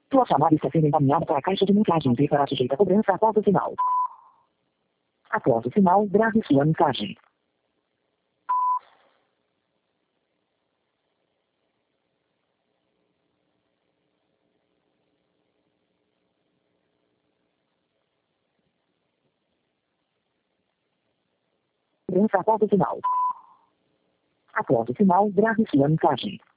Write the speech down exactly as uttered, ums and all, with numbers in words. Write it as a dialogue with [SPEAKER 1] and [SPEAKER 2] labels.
[SPEAKER 1] Sua chamada está sendo encaminhada para a caixa de mensagens e será sujeita a cobrança após o sinal. Após o sinal, grave sua mensagem. Cobrança após o sinal. Após o sinal, grave sua mensagem.